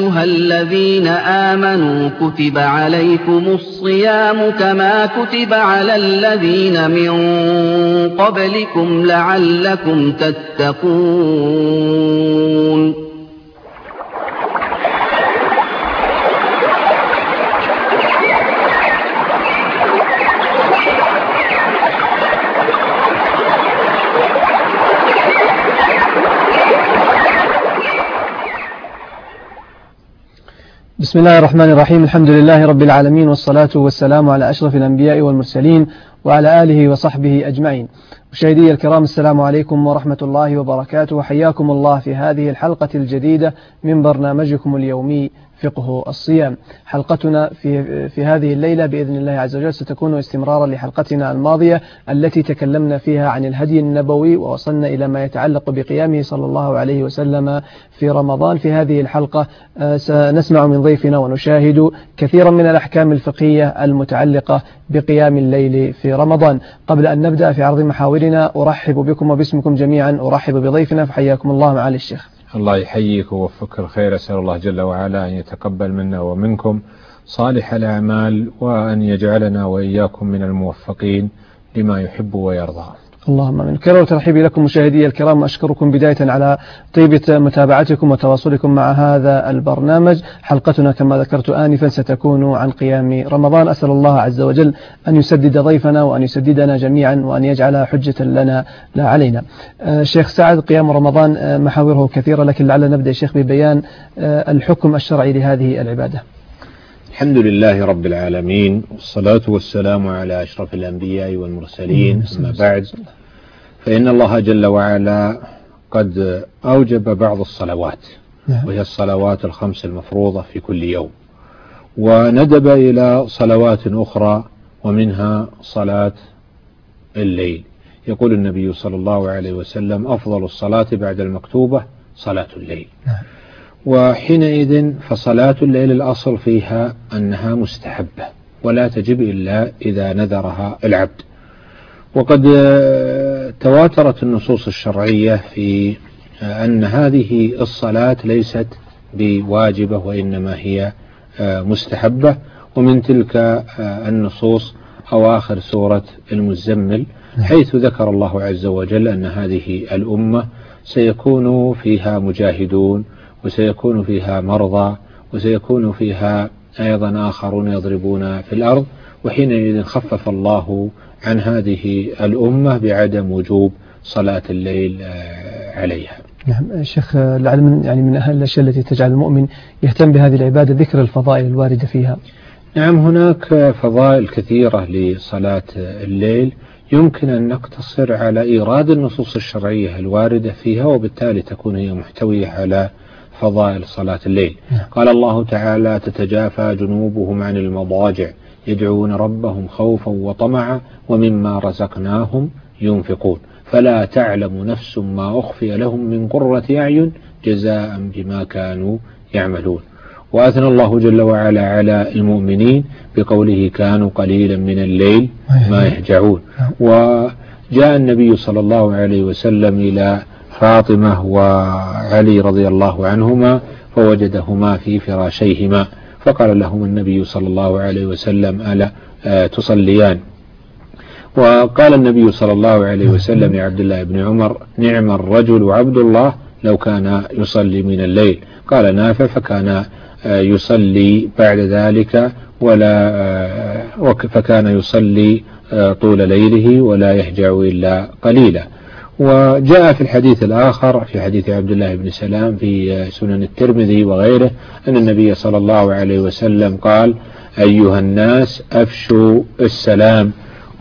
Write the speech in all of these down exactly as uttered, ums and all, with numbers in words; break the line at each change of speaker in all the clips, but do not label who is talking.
أيها الذين آمنوا كتب عليكم الصيام كما كتب على الذين من قبلكم لعلكم تتقون.
بسم الله الرحمن الرحيم. الحمد لله رب العالمين، والصلاة والسلام على أشرف الأنبياء والمرسلين وعلى آله وصحبه أجمعين. مشاهدي الكرام، السلام عليكم ورحمة الله وبركاته، وحياكم الله في هذه الحلقة الجديدة من برنامجكم اليومي فقه الصيام. حلقتنا في في هذه الليلة بإذن الله عز وجل ستكون استمرارا لحلقتنا الماضية التي تكلمنا فيها عن الهدي النبوي ووصلنا إلى ما يتعلق بقيامه صلى الله عليه وسلم في رمضان. في هذه الحلقة سنسمع من ضيفنا ونشاهد كثيرا من الأحكام الفقهية المتعلقة بقيام الليل في رمضان. قبل أن نبدأ في عرض محاورنا أرحب بكم وباسمكم جميعا أرحب بضيفنا، فحياكم الله معالي الشيخ.
الله يحييك ووفقك الخير. أسأل الله جل وعلا أن يتقبل منا ومنكم صالح الأعمال، وأن يجعلنا وإياكم من الموفقين لما يحب ويرضى.
اللهم امين. كرر ترحيبي لكم مشاهدي الكرام، أشكركم بداية على طيبة متابعتكم وتواصلكم مع هذا البرنامج. حلقتنا كما ذكرت آنفا ستكون عن قيام رمضان. أسأل الله عز وجل أن يسدد ضيفنا وأن يسددنا جميعا وأن يجعل حجة لنا لا علينا. آه شيخ سعد، قيام رمضان آه محاوره كثيرة، لكن لعل نبدأ شيخ ببيان آه الحكم الشرعي لهذه العبادة.
الحمد لله رب العالمين، والصلاة والسلام على أشرف الأنبياء والمرسلين. أما بعد، فإن الله جل وعلا قد أوجب بعض الصلوات، وهي الصلوات الخمس المفروضة في كل يوم، وندب إلى صلوات أخرى ومنها صلاة الليل. يقول النبي صلى الله عليه وسلم: أفضل الصلاة بعد المكتوبة صلاة الليل. وحينئذ فصلاة الليل الأصل فيها أنها مستحبة ولا تجب إلا إذا نذرها العبد. وقد تواترت النصوص الشرعية في أن هذه الصلاة ليست بواجبة وإنما هي مستحبة، ومن تلك النصوص أواخر سورة المزمل، حيث ذكر الله عز وجل أن هذه الأمة سيكون فيها مجاهدون، وسيكون فيها مرضى، وسيكون فيها أيضا آخرون يضربون في الأرض، وحينئذ خفف الله عن هذه الأمة بعدم وجوب صلاة الليل عليها.
نعم شيخ، لعل من يعني من أهم الأشياء التي تجعل المؤمن يهتم بهذه العبادة ذكر الفضائل الواردة فيها.
نعم، هناك فضائل كثيرة لصلاة الليل، يمكن أن نقتصر على إيراد النصوص الشرعية الواردة فيها، وبالتالي تكون هي محتوية على فضائل صلاة الليل. قال الله تعالى: تتجافى جنوبهم عن المضاجع يدعون ربهم خوفا وطمعا ومما رزقناهم ينفقون فلا تعلم نفس ما أخفي لهم من قرة أعين جزاء بما كانوا يعملون. وأثنى الله جل وعلا على المؤمنين بقوله: كانوا قليلا من الليل ما يهجعون. وجاء النبي صلى الله عليه وسلم إلى فاطمة وعلي رضي الله عنهما فوجدهما في فراشيهما، فقال لهم النبي صلى الله عليه وسلم: ألا تصليان؟ وقال النبي صلى الله عليه وسلم لعبد الله بن عمر: نعم الرجل عبد الله لو كان يصلي من الليل. قال نافع: فكان يصلي بعد ذلك ولا فكان يصلي طول ليله ولا يهجع إلا قليلا. وجاء في الحديث الآخر في حديث عبد الله بن سلام في سنن الترمذي وغيره أن النبي صلى الله عليه وسلم قال: أيها الناس أفشوا السلام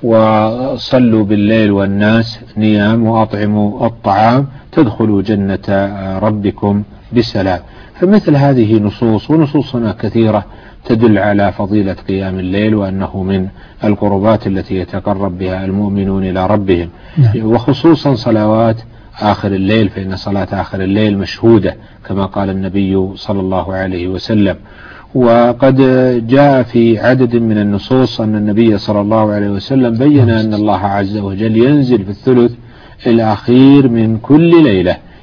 وصلوا بالليل والناس نيام وأطعموا الطعام تدخلوا جنة ربكم بسلام. فمثل هذه نصوص ونصوصنا كثيرة تدل على فضيلة قيام الليل، وأنه من القربات التي يتقرب بها المؤمنون إلى ربهم. وخصوصا صلوات آخر الليل، فإن صلاة آخر الليل مشهودة كما قال النبي صلى الله عليه وسلم. وقد جاء في عدد من النصوص أن النبي صلى الله عليه وسلم بين أن الله عز وجل ينزل في الثلث الأخير من كل ليلة،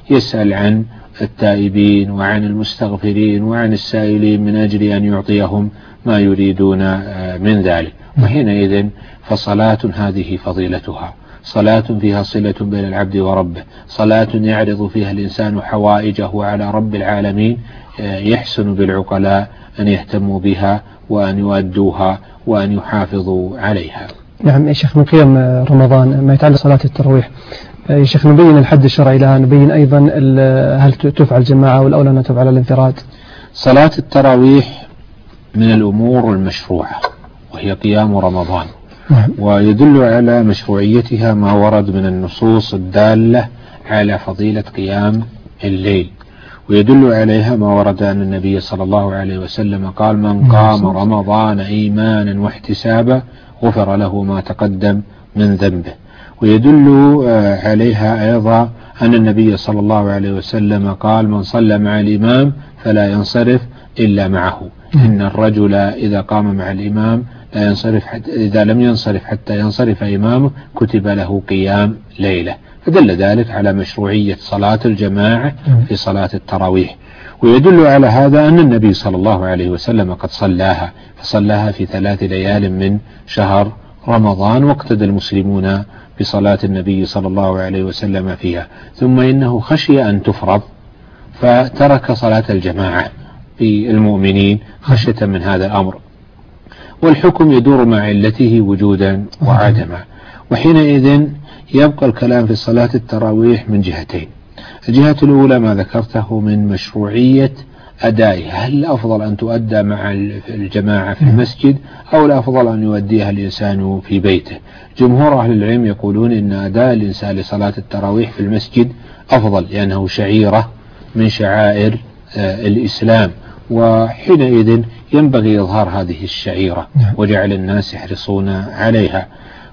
يسأل عن التائبين وعن المستغفرين وعن السائلين من أجل أن يعطيهم ما يريدون من ذلك. وحينئذ فصلاة هذه فضيلتها صلاة فيها صلة بين العبد وربه، صلاة يعرض فيها الإنسان حوائجه على رب العالمين، يحسن بالعقلاء أن يهتموا بها وأن يؤدوها وأن يحافظوا عليها.
نعم يا شيخ، من قيم رمضان ما يتعلق صلاة التراويح يا شيخ، نبين الحد الشرعي لها، نبين أيضا هل تفعل جماعة والأولى أن تفعل الانفراد؟
صلاة التراويح من الأمور المشروعة وهي قيام رمضان، ويدل على مشروعيتها ما ورد من النصوص الدالة على فضيلة قيام الليل، ويدل عليها ما ورد أن النبي صلى الله عليه وسلم قال: من قام رمضان إيمانا واحتسابا غفر له ما تقدم من ذنبه. ويدل عليها أيضا أن النبي صلى الله عليه وسلم قال: من صلى مع الإمام فلا ينصرف إلا معه، إن الرجل إذا قام مع الإمام لا ينصرف حتى إذا لم ينصرف حتى ينصرف إمامه كتب له قيام ليلة. فدل ذلك على مشروعية صلاة الجماعة في صلاة التراويح. ويدل على هذا أن النبي صلى الله عليه وسلم قد صلاها، فصلاها في ثلاث ليال من شهر رمضان، واقتدى المسلمون بصلاة النبي صلى الله عليه وسلم فيها. ثم إنه خشي أن تفرض فترك صلاة الجماعة في المؤمنين خشية من هذا الأمر، والحكم يدور مع علته وجودا وعدما. وحينئذ يبقى الكلام في صلاة التراويح من جهتين. الجهة الأولى ما ذكرته من مشروعية أدائها، هل الأفضل أن تؤدى مع الجماعة في المسجد أو الأفضل أن يؤديها الإنسان في بيته؟ جمهور أهل العلم يقولون إن أداء الإنسان لصلاة التراويح في المسجد أفضل، لأنه شعيرة من شعائر الإسلام، وحينئذ ينبغي إظهار هذه الشعيرة وجعل الناس يحرصون عليها.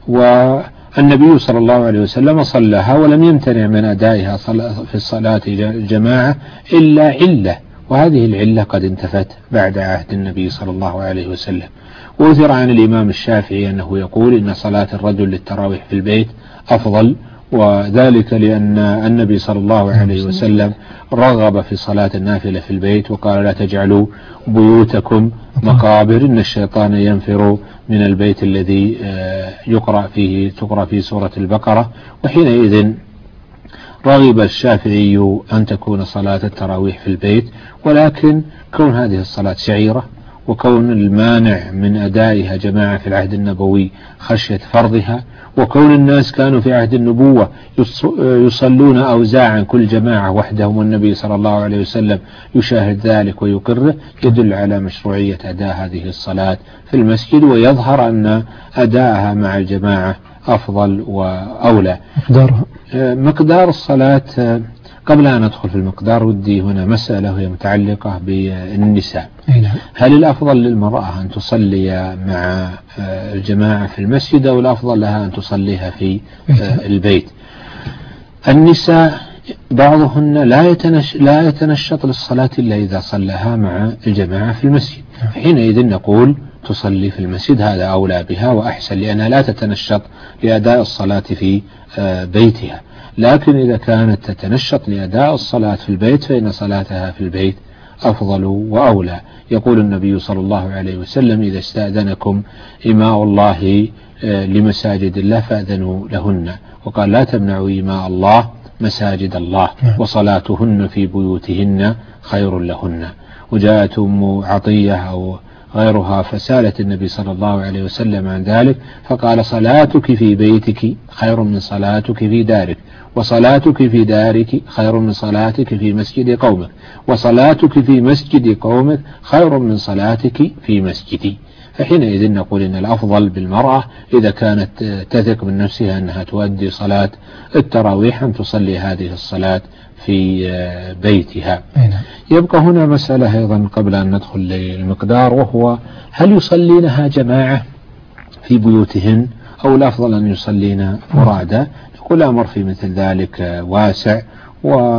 والنبي صلى الله عليه وسلم صلىها ولم يمتنع من أدائها في الصلاة الجماعة إلا علة، وهذه العلة قد انتفت بعد عهد النبي صلى الله عليه وسلم. وأثر عن الإمام الشافعي أنه يقول إن صلاة الرجل للتراويح في البيت أفضل، وذلك لأن النبي صلى الله عليه وسلم رغب في صلاة النافلة في البيت وقال: لا تجعلوا بيوتكم مقابر، إن الشيطان ينفر من البيت الذي يقرأ فيه تقرأ فيه سورة البقرة. وحينئذ رغب الشافعي أن تكون صلاة التراويح في البيت، ولكن كون هذه الصلاة شعيرة وكون المانع من أدائها جماعة في العهد النبوي خشية فرضها، وكون الناس كانوا في عهد النبوة يصلون أوزاعا كل جماعة وحدهم والنبي صلى الله عليه وسلم يشاهد ذلك ويقره، يدل على مشروعية أداء هذه الصلاة في المسجد، ويظهر أن أداءها مع الجماعة أفضل وأولى.
مقدارها
مقدار الصلاة، قبل أن أدخل في المقدار ودي هنا مسألة هي متعلقة بالنساء. هل الأفضل للمرأة أن تصلي مع الجماعة في المسجد أو الأفضل لها أن تصليها في البيت؟ النساء بعضهن لا يتنش لا يتنشط للصلاة إلا إذا صلىها مع الجماعة في المسجد، حينئذ نقول تصلي في المسجد، هذا أولى بها وأحسن، لأنها لا تتنشط لأداء الصلاة في بيتها. لكن إذا كانت تتنشط لأداء الصلاة في البيت فإن صلاتها في البيت أفضل وأولى. يقول النبي صلى الله عليه وسلم: إذا استأذنكم إماء الله لمساجد الله فأذنوا لهن، وقال: لا تمنعوا إماء الله مساجد الله، وصلاتهن في بيوتهن خير لهن. وجاءت أم عطية أو غيرها فسالت النبي صلى الله عليه وسلم عن ذلك، فقال: صلاتك في بيتك خير من صلاتك في دارك، وصلاتك في دارك خير من صلاتك في مسجد قومك، وصلاتك في مسجد قومك خير من صلاتك في مسجدي. فحينئذ نقول إن الأفضل بالمرأة إذا كانت تثق من نفسها أنها تؤدي صلاة التراويح أن تصلي هذه الصلاة في بيتها. يبقى هنا مسألة أيضا قبل أن ندخل للمقدار، وهو هل يصلينها جماعة في بيوتهن أو الأفضل أن يصلين فرادا؟ نقول الأمر في مثل ذلك واسع،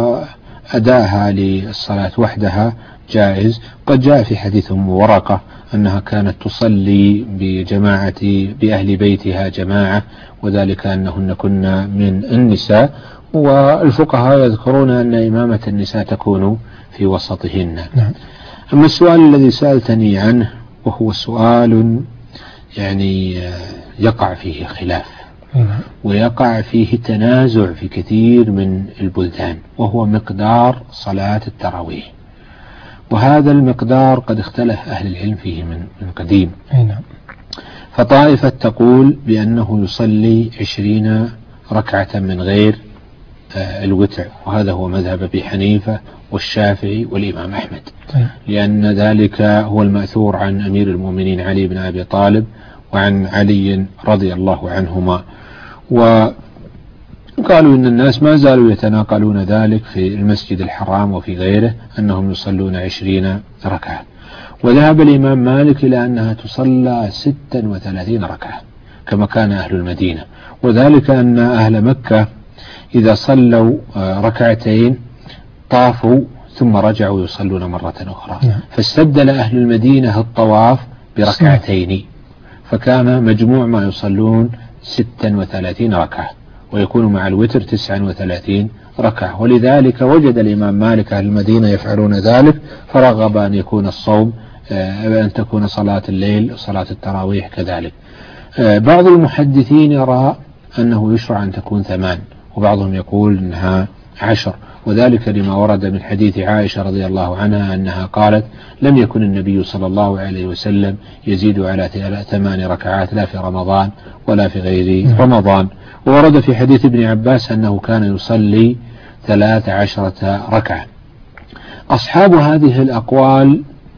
وأداها للصلاة وحدها جائز. قد جاء في حديث أم ورقة أنها كانت تصلي بجماعة بأهل بيتها جماعة، وذلك أنهن كن من النساء، والفقهاء يذكرون أن إمامة النساء تكون في وسطهن.
نعم.
أما السؤال الذي سألتني عنه وهو سؤال يعني يقع فيه خلاف ويقع فيه تنازع في كثير من البلدان، وهو مقدار صلاة التراويح، وهذا المقدار قد اختلف أهل العلم فيه من من قديم. فطائفة تقول بأنه يصلي عشرين ركعة من غير الوتر، وهذا هو مذهب أبي حنيفة والشافعي والإمام أحمد، لأن ذلك هو المأثور عن أمير المؤمنين علي بن أبي طالب وعن علي رضي الله عنهما. وقالوا إن الناس ما زالوا يتناقلون ذلك في المسجد الحرام وفي غيره أنهم يصلون عشرين ركعة. وذهب الإمام مالك إلى أنها تصلى ستا وثلاثين ركعة كما كان أهل المدينة، وذلك أن أهل مكة إذا صلوا ركعتين طافوا ثم رجعوا يصلون مرة أخرى، فاستبدل أهل المدينة الطواف بركعتين، فكان مجموع ما يصلون ستا وثلاثين ركعة، ويكون مع الوتر تسعا وثلاثين ركعة. ولذلك وجد الإمام مالك أهل المدينة يفعلون ذلك، فرغب أن يكون الصوم أن تكون صلاة الليل صلاة التراويح كذلك. بعض المحدثين يرى أنه يشرع أن تكون ثمان، وبعضهم يقول أنها عشر، وذلك لما ورد من حديث عائشة رضي الله عنها أنها قالت: لم يكن النبي صلى الله عليه وسلم يزيد على ثمان ركعات لا في رمضان ولا في غير رمضان. وورد في حديث ابن عباس أنه كان يصلي ثلاث عشرة ركعة. أصحاب هذه الأقوال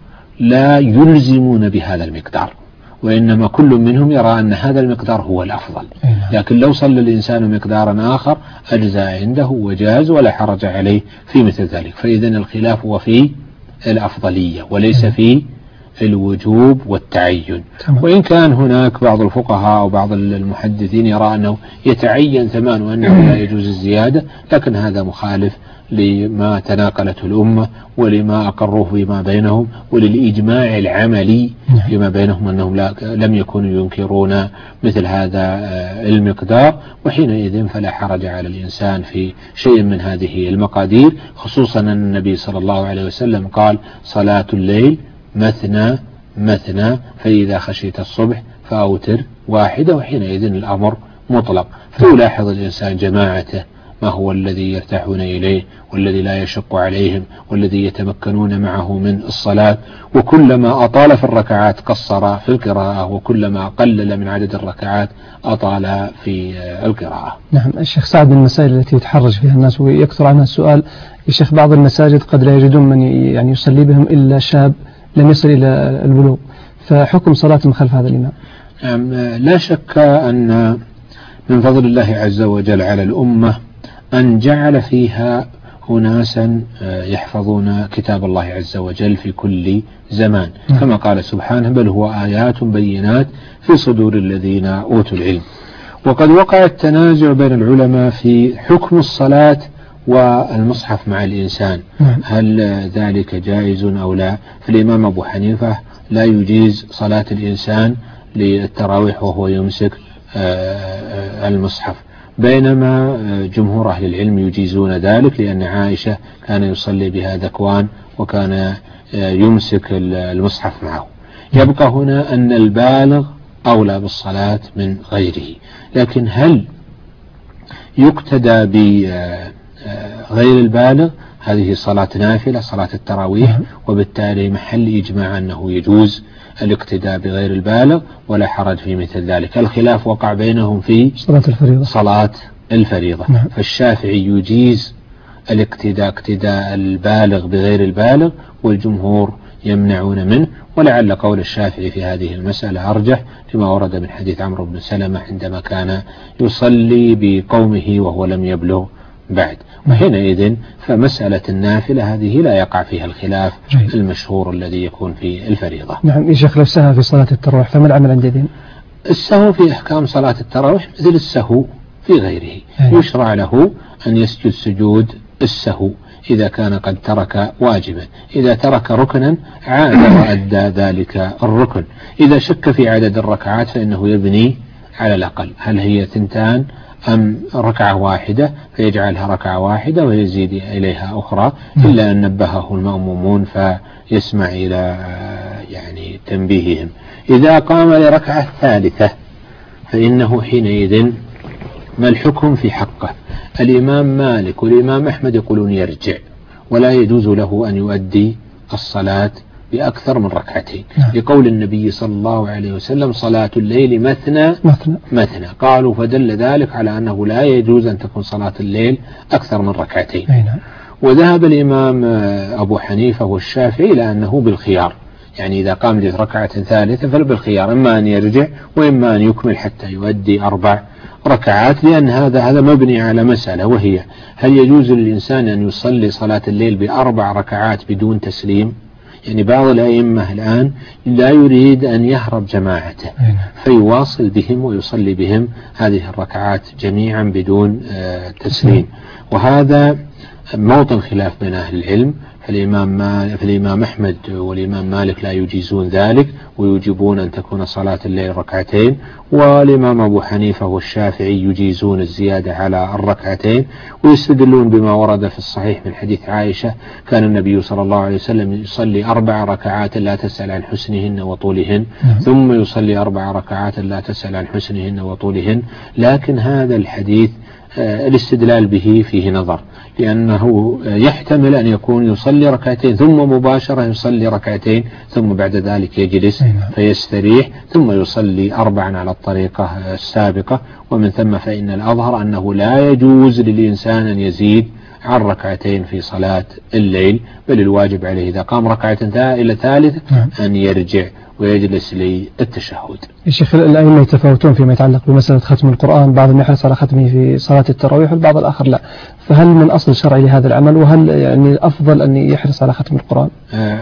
لا يلزمون بهذا المقدار، وإنما كل منهم يرى أن هذا المقدار هو الأفضل، لكن لو صلى الإنسان مقدارا آخر أجزاء عنده وجاز ولا حرج عليه في مثل ذلك. فإذن الخلاف هو في الأفضلية وليس في الوجوب والتعين. وإن كان هناك بعض الفقهاء أو بعض المحدثين يرى أنه يتعين ثمان وأنه لا يجوز الزيادة، لكن هذا مخالف لما تناقلته الأمة ولما أقروه فيما بينهم وللإجماع العملي فيما بينهم أنهم لا لم يكونوا ينكرون مثل هذا المقدار. وحينئذ فلا حرج على الإنسان في شيء من هذه المقادير، خصوصا أن النبي صلى الله عليه وسلم قال: صلاة الليل مثنى مثنى فإذا خشيت الصبح فأوتر واحدة، وحينئذ الأمر مطلق. فيلاحظ الإنسان جماعته ما هو الذي يرتاحون إليه والذي لا يشق عليهم والذي يتمكنون معه من الصلاة، وكلما أطال في الركعات قصر في القراءة، وكلما قلل من عدد الركعات أطال في القراءة.
نعم. الشيخ سعد، من المسائل التي يتحرج فيها الناس ويكثر عنها السؤال: يا شيخ، بعض المساجد قد لا يجدون من يعني يصلي بهم إلا شاب لم يصل إلى البلوغ، فحكم صلاة من خلف هذا الإمام؟
نعم. لا شك أن من فضل الله عز وجل على الأمة أن جعل فيها أناسا يحفظون كتاب الله عز وجل في كل زمان، كما قال سبحانه: بل هو آيات بينات في صدور الذين أوتوا العلم. وقد وقع التنازع بين العلماء في حكم الصلاة والمصحف مع الإنسان، هل ذلك جائز أو لا؟ فالإمام أبو حنيفة لا يجيز صلاة الإنسان للتراويح وهو يمسك المصحف، بينما جمهور أهل العلم يجيزون ذلك، لأن عائشة كان يصلي بها ذكوان وكان يمسك المصحف معه. يبقى هنا أن البالغ أولى بالصلاة من غيره، لكن هل يقتدى بغير البالغ؟ هذه صلاة نافلة، صلاة التراويح، وبالتالي محل إجماع أنه يجوز الاقتداء بغير البالغ ولا حرج في مثل ذلك. الخلاف وقع بينهم في
صلاة الفريضة,
صلاة الفريضة. نعم. فالشافعي يجيز الاقتداء اقتداء البالغ بغير البالغ، والجمهور يمنعون منه، ولعل قول الشافعي في هذه المسألة أرجح لما ورد من حديث عمرو بن سلمة عندما كان يصلي بقومه وهو لم يبلغ بعد. وحينئذ فمسألة النافلة هذه لا يقع فيها الخلاف جيد. المشهور الذي يكون في الفريضة.
نعم. يا شيخ، لو سهى في صلاة التراويح فما العمل عند دين؟
السهو في أحكام صلاة التراويح مثل السهو في غيره، أيه. يشرع له أن يسجد سجود السهو إذا كان قد ترك واجبا. إذا ترك ركنا عاد وأدى ذلك الركن. إذا شك في عدد الركعات فإنه يبني على الأقل، هل هي ثنتان أم ركعة واحدة، فيجعلها ركعة واحدة ويزيد إليها أخرى، إلا أن نبهه المأمومون فيسمع إلى يعني تنبيههم. إذا قام لركعة ثالثة فإنه حينئذ ما الحكم في حقه؟ الإمام مالك والإمام أحمد يقولون يرجع، ولا يجوز له أن يؤدي الصلاة بأكثر من ركعتين، لقول النبي صلى الله عليه وسلم صلاة الليل مثنى مثنى, مثنى. قالوا فدل ذلك على أنه لا يجوز أن تكون صلاة الليل أكثر من ركعتين. وذهب الإمام أبو حنيفة والشافعي إلى أنه بالخيار، يعني إذا قام لركعة ثالثة فبالخيار، إما أن يرجع وإما أن يكمل حتى يؤدي أربع ركعات، لأن هذا هذا مبني على مسألة، وهي هل يجوز للإنسان أن يصلي صلاة الليل بأربع ركعات بدون تسليم؟ يعني بعض الأئمة الآن لا يريد أن يهرب جماعته فيواصل بهم ويصلي بهم هذه الركعات جميعا بدون تسليم، وهذا موطن خلاف بين أهل العلم. فالإمام, فالإمام أحمد والإمام مالك لا يجيزون ذلك ويجيبون أن تكون صلاة الليل ركعتين، والإمام أبو حنيفة والشافعي يجيزون الزيادة على الركعتين، ويستدلون بما ورد في الصحيح من حديث عائشة كان النبي صلى الله عليه وسلم يصلي أربع ركعات لا تسأل عن حسنهن وطولهن، ثم يصلي أربع ركعات لا تسأل عن حسنهن وطولهن. لكن هذا الحديث الاستدلال به فيه نظر، لأنه يحتمل أن يكون يصلي ركعتين ثم مباشرة يصلي ركعتين ثم بعد ذلك يجلس فيستريح ثم يصلي أربعا على الطريقة السابقة، ومن ثم فإن الأظهر أنه لا يجوز للإنسان أن يزيد عن ركعتين في صلاة الليل، بل الواجب عليه إذا قام ركعة إلى ثالثة أن يرجع ويجلس للتشهد.
الشيخ الأئمة يتفاوتون فيما يتعلق بمسألة ختم القرآن، بعضهم يحرص على ختمه في صلاة التراويح والبعض الآخر لا، فهل من أصل شرعي لهذا العمل، وهل يعني الأفضل أن يحرص على ختم القرآن؟
آه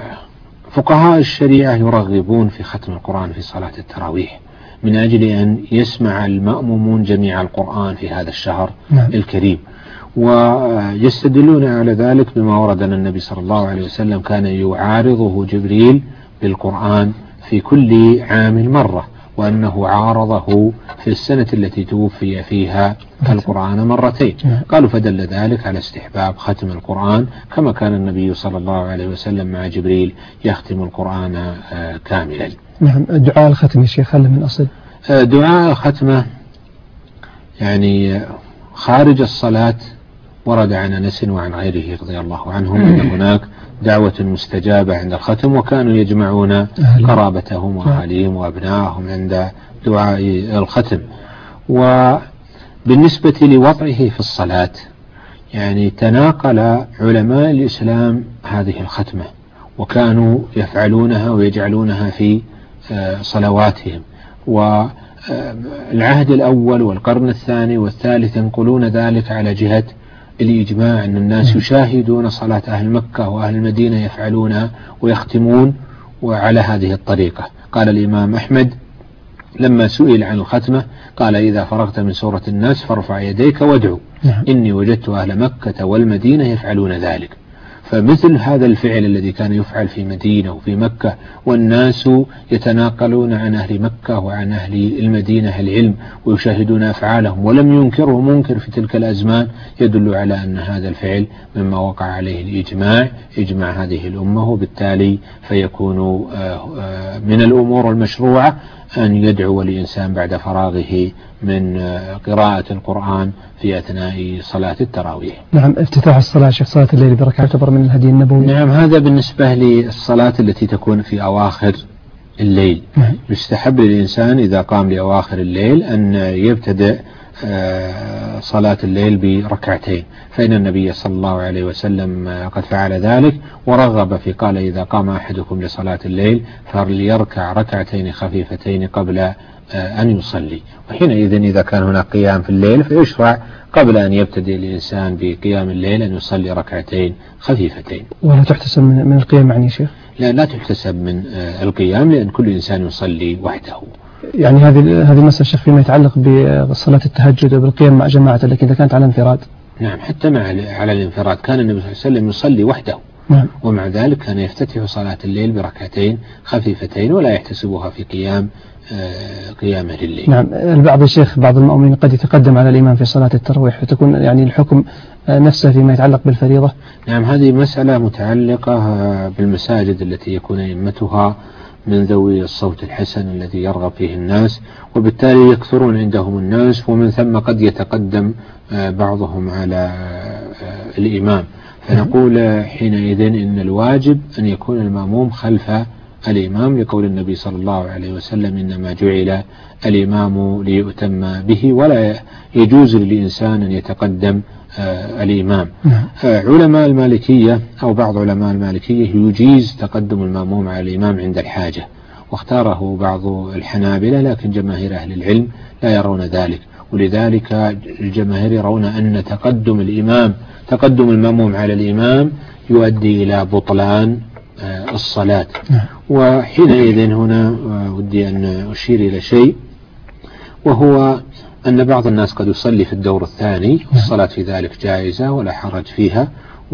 فقهاء الشريعة يرغبون في ختم القرآن في صلاة التراويح من أجل أن يسمع المأمومون جميع القرآن في هذا الشهر نعم. الكريم، ويستدلون على ذلك بما ورد أن النبي صلى الله عليه وسلم كان يعارضه جبريل بالقرآن في كل عام مرة، وأنه عارضه في السنة التي توفي فيها القرآن مرتين. قالوا فدل ذلك على استحباب ختم القرآن، كما كان النبي صلى الله عليه وسلم مع جبريل يختم القرآن كاملا.
نعم. دعاء الختم يا شيخ هل من أصل؟
دعاء الختمة يعني خارج الصلاة ورد عن أنس وعن غيره رضي الله عنهم أن هناك دعوة مستجابة عند الختم، وكانوا يجمعون قرابتهم وأهاليهم وأبنائهم عند دعاء الختم. وبالنسبة لوضعه في الصلاة يعني تناقل علماء الإسلام هذه الختمة وكانوا يفعلونها ويجعلونها في صلواتهم، والعهد الأول والقرن الثاني والثالث ينقلون ذلك على جهة الإجماع أن الناس يشاهدون صلاة أهل مكة وأهل المدينة يفعلونها ويختمون وعلى هذه الطريقة. قال الإمام أحمد لما سئل عن الختمة قال إذا فرغت من سورة الناس فارفع يديك وادعو إني وجدت أهل مكة والمدينة يفعلون ذلك. فمثل هذا الفعل الذي كان يفعل في مدينة وفي مكة والناس يتناقلون عن أهل مكة وعن أهل المدينة العلم ويشاهدون أفعالهم ولم ينكره منكر في تلك الأزمان، يدل على أن هذا الفعل مما وقع عليه الإجماع إجماع هذه الأمة، وبالتالي فيكون من الأمور المشروعة أن يدعو الإنسان بعد فراغه من قراءة القرآن في أثناء صلاة التراويح.
نعم. افتتاح الصلاة شيخ صلاة الليل بركعة يعتبر من الهدي النبوي؟
نعم. هذا بالنسبة للصلاة التي تكون في أواخر الليل. نعم. يستحب للإنسان إذا قام لأواخر الليل أن يبتدأ صلاة الليل بركعتين، فإن النبي صلى الله عليه وسلم قد فعل ذلك ورغب في قال إذا قام أحدكم لصلاة الليل فليركع ركعتين خفيفتين قبل أن يصلي، وحينئذ إذا كان هناك قيام في الليل فيشرع قبل أن يبتدئ الإنسان بقيام الليل أن يصلي ركعتين خفيفتين.
ولا تحتسب من القيام يعني شيخ؟
لا لا تحتسب من القيام، لأن كل إنسان يصلي وحده.
يعني هذه هذه مسألة شيخ فيما يتعلق بصلاة التهجد وبالقيام مع جماعة، لكن إذا كانت على انفراد
نعم، حتى مع على الانفراد كان النبي صلى الله عليه وسلم يصلي وحده، نعم. ومع ذلك كان يفتتح صلاة الليل بركعتين خفيفتين ولا يحتسبها في قيام قيامه لليل.
نعم. البعض الشيخ بعض المؤمنين قد يتقدم على الإمام في صلاة التراويح فتكون يعني الحكم نفسه فيما يتعلق بالفريضة.
نعم، هذه مسألة متعلقة بالمساجد التي يكون أئمتها من ذوي الصوت الحسن الذي يرغب فيه الناس، وبالتالي يكثرون عندهم الناس، ومن ثم قد يتقدم بعضهم على الإمام، فنقول حينئذ إن الواجب أن يكون المأموم خلف الإمام لقول النبي صلى الله عليه وسلم إنما جعل الإمام ليؤتم به، ولا يجوز للإنسان أن يتقدم الإمام. علماء المالكية أو بعض علماء المالكية يجيز تقدم المأموم على الإمام عند الحاجة، واختاره بعض الحنابلة، لكن جماهير أهل العلم لا يرون ذلك، ولذلك الجماهير يرون أن تقدم الإمام تقدم المأموم على الإمام يؤدي إلى بطلان الصلاة. وحينئذ هنا ودي أن أشير إلى شيء، وهو أن بعض الناس قد يصلي في الدور الثاني، والصلاة في ذلك جائزة ولا حرج فيها،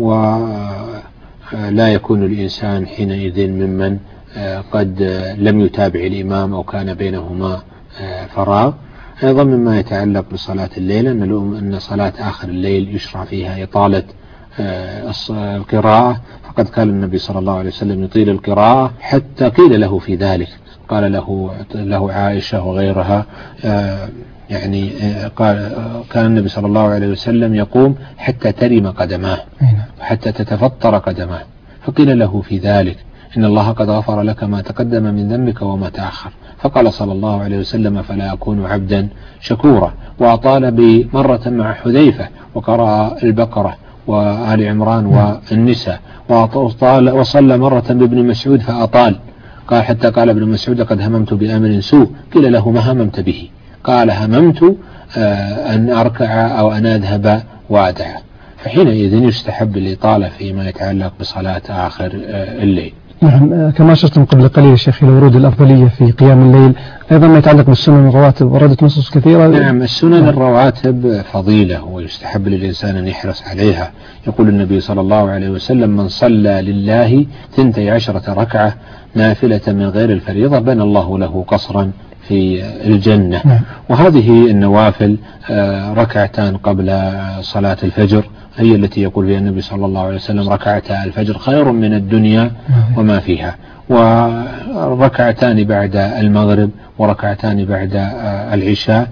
ولا يكون الإنسان حينئذ ممن قد لم يتابع الإمام أو كان بينهما فراغ. أيضا مما يتعلق بصلاة الليل أن صلاة آخر الليل يشرع فيها إطالة القراءة، فقد قال النبي صلى الله عليه وسلم يطيل القراءة حتى قيل له في ذلك، قال له له عائشة وغيرها، يعني قال كان النبي صلى الله عليه وسلم يقوم حتى ترم قدماه وحتى تتفطر قدماه، فقيل له في ذلك إن الله قد غفر لك ما تقدم من ذنبك وما تأخر، فقال صلى الله عليه وسلم فلا أكون عبدا شكورا. وأطال بمرة مع حذيفة وقرأ البقرة وآل عمران والنساء، وأطال وصلى مرة بابن مسعود فأطال، قال حتى قال ابن مسعود قد هممت بأمر سوء، قيل له ما هممت به؟ قال هممت أن أركع أو أن أذهب وأدع. فحينئذ يستحب الإطالة فيما يتعلق بصلاة آخر الليل.
نعم، كما أشرتم قبل قليل شيخ إلى ورود الأفضلية في قيام الليل، أيضا ما يتعلق بالسنن الرواتب وردت نصوص كثيرة.
نعم، السنن الرواتب فضيلة ويستحب للإنسان أن يحرص عليها. يقول النبي صلى الله عليه وسلم من صلى لله ثنتي عشرة ركعة نافلة من غير الفريضة بنى الله له قصرا في الجنة. نعم. وهذه النوافل ركعتان قبل صلاة الفجر هي التي يقول فيها النبي صلى الله عليه وسلم ركعتا الفجر خير من الدنيا وما فيها، وركعتان بعد المغرب وركعتان بعد العشاء،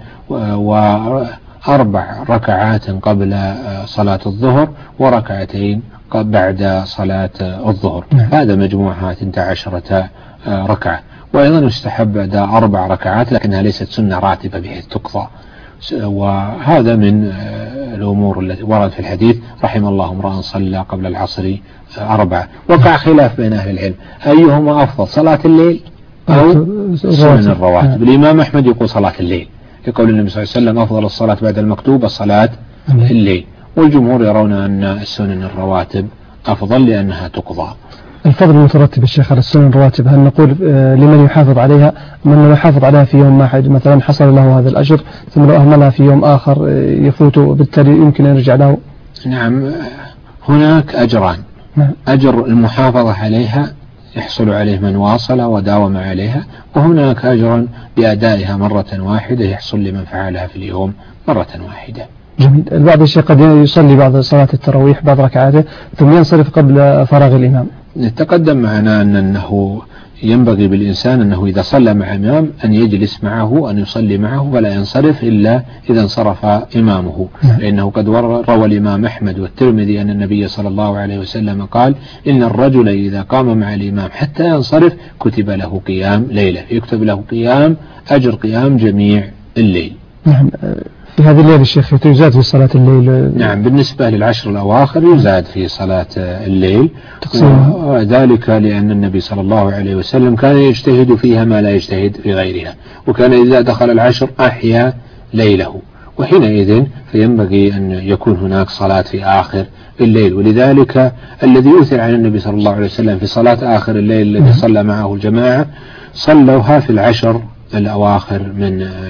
وأربع ركعات قبل صلاة الظهر وركعتين بعد صلاة الظهر. هذا مجموعها اثنتا عشرة ركعة. وأيضا يستحب بعد أربع ركعات لكنها ليست سنة راتبة بحيث تقضى، وهذا من الأمور التي ورد في الحديث رحم الله امرأ صلى قبل العصر أربعة. وقع خلاف بين أهل العلم أيهما أفضل، صلاة الليل أو سنن الرواتب. الإمام أحمد يقول صلاة الليل لقول النبي صلى الله عليه وسلم أفضل الصلاة بعد المكتوبة صلاة الليل، والجمهور يرون أن السنن الرواتب أفضل لأنها تقضى.
الفضل المترتب الشيخ على السنن الرواتب، هل نقول لمن يحافظ عليها من لو يحافظ عليها في يوم واحد مثلا حصل له هذا الأجر، ثم لو أهملها في يوم آخر يفوت وبالتالي يمكن أن يرجع له؟
نعم، هناك أجران. نعم. أجر المحافظة عليها يحصل عليه من واصل وداوم عليها، وهناك أجر بأدائها مرة واحدة يحصل لمن فعلها في اليوم مرة واحدة.
جميل. البعض الشيء قد يصلي بعض صلاة التراويح بعض ركعاته ثم ينصرف قبل فراغ الإمام.
نتقدم معنا أنه ينبغي بالإنسان أنه إذا صلى مع إمام أن يجلس معه أن يصلي معه ولا ينصرف إلا إذا انصرف إمامه. نعم. لأنه قد روى الإمام أحمد والترمذي أن النبي صلى الله عليه وسلم قال إن الرجل إذا قام مع الإمام حتى ينصرف كتب له قيام ليلة، يكتب له قيام أجر قيام جميع الليل.
نعم. في هذه الليلة الشيخ يزاد في صلاة الليل؟
نعم، بالنسبة للعشر الأواخر يزاد في صلاة الليل، وذلك لأن النبي صلى الله عليه وسلم كان يجتهد فيها ما لا يجتهد في غيرها، وكان إذا دخل العشر أحيا ليله، وحينئذ فينبغي أن يكون هناك صلاة في آخر الليل. ولذلك الذي يؤثر عن النبي صلى الله عليه وسلم في صلاة آخر الليل الذي صلى معه الجماعة صلوها في العشر الأواخر من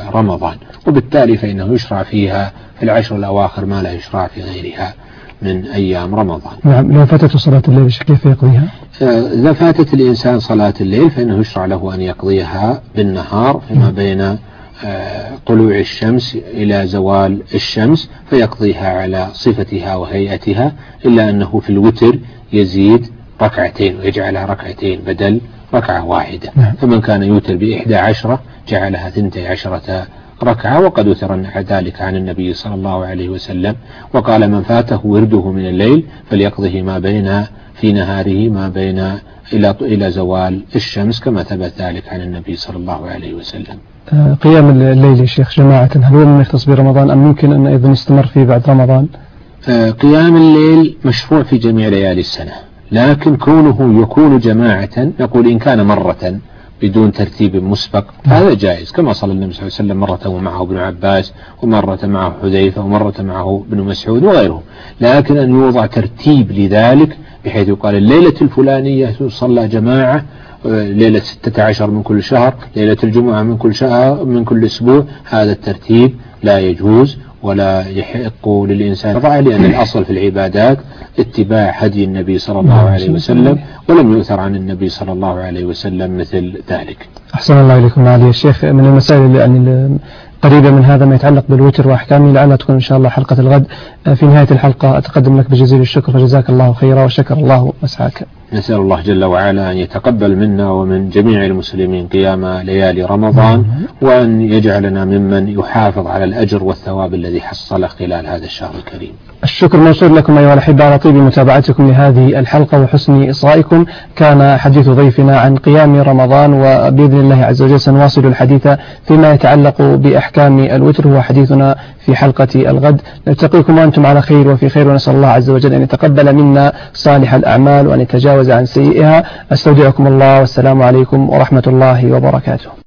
شهر رمضان، وبالتالي فإنه يشرع فيها في العشر الأواخر ما لا يشرع في غيرها من أيام رمضان.
نعم. لو فاتته صلاة الليل كيف يقضيها؟
إذا فاتت الإنسان صلاة الليل فإنه يشرع له أن يقضيها بالنهار فيما بين طلوع الشمس إلى زوال الشمس، فيقضيها على صفتها وهيئتها، إلا أنه في الوتر يزيد ركعتين ويجعلها ركعتين بدل ركعة واحدة. فمن كان يوتر بإحدى عشرة جعلها ثنتي عشرة ركعة، وقد أثر ذلك عن النبي صلى الله عليه وسلم، وقال من فاته ورده من الليل فليقضه ما بين في نهاره ما بين إلى إلى زوال الشمس، كما ثبت ذلك عن النبي صلى الله عليه وسلم.
قيام الليل يا شيخ جماعة هل هو من يختص برمضان أم ممكن أن أيضا يستمر فيه بعد رمضان؟
قيام الليل مشروع في جميع ليالي السنة، لكن كونه يكون جماعة نقول إن كان مرة بدون ترتيب مسبق هذا جائز، كما صلى النبي صلى الله عليه وسلم مرة ومعه ابن عباس ومرة معه حذيفة ومرة معه ابن مسعود وغيره، لكن أن يوضع ترتيب لذلك بحيث يقال الليلة الفلانية صلى جماعة، ليلة ستة عشر من كل شهر، ليلة الجمعة من كل شهر من كل أسبوع، هذا الترتيب لا يجوز ولا يحق للإنسان وضعه، لأن الأصل في العبادات اتباع هدي النبي صلى الله عليه وسلم، ولم يؤثر عن النبي صلى الله عليه وسلم مثل ذلك.
أحسن الله إليكم معالي الشيخ. من المسائل اللي يعني قريبة من هذا ما يتعلق بالوتر وأحكامه، لعلها تكون إن شاء الله حلقة الغد. في نهاية الحلقة أتقدم لك بجزيل الشكر، فجزاك الله خيرا وشكر الله مسعاك.
نسأل الله جل وعلا أن يتقبل منا ومن جميع المسلمين قيام ليالي رمضان، وأن يجعلنا ممن يحافظ على الأجر والثواب الذي حصله خلال هذا الشهر الكريم.
الشكر موصول لكم أيها الأحبة على طيب متابعتكم لهذه الحلقة وحسن إصغائكم. كان حديث ضيفنا عن قيام رمضان، وبإذن الله عز وجل سنواصل الحديث فيما يتعلق بأحكام الوتر، هو حديثنا في حلقة الغد. نلتقيكم وأنتم على خير وفي خير، ونسأل الله عز وجل أن يتقبل منا صالح الأعمال وأن يتجاوز عن سيئها. أستودعكم الله والسلام عليكم ورحمة الله وبركاته.